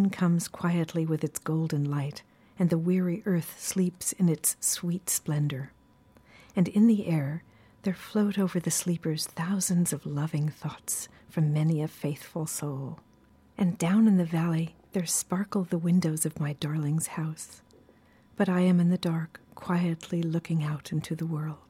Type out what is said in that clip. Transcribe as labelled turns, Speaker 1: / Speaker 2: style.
Speaker 1: moon comes quietly with its golden light, and the weary earth sleeps in its sweet splendor. And in the air there float over the sleepers thousands of loving thoughts from many a faithful soul. And down in the valley there sparkle the windows of my darling's house. But I am in the dark, quietly looking out into the world.